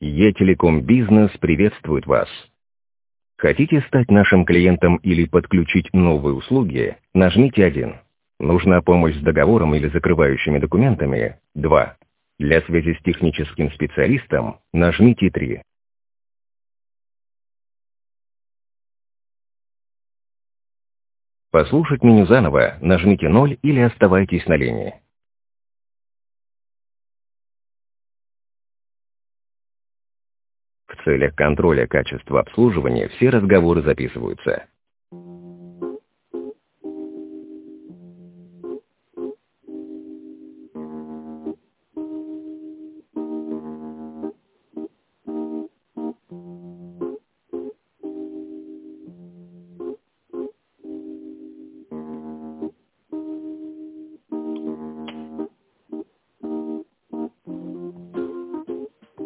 Е-Телеком Бизнес приветствует вас. Хотите стать нашим клиентом или подключить новые услуги? Нажмите 1. Нужна помощь с договором или закрывающими документами? 2. Для связи с техническим специалистом? Нажмите 3. Послушать меню заново, нажмите 0 или оставайтесь на линии. В целях контроля качества обслуживания все разговоры записываются.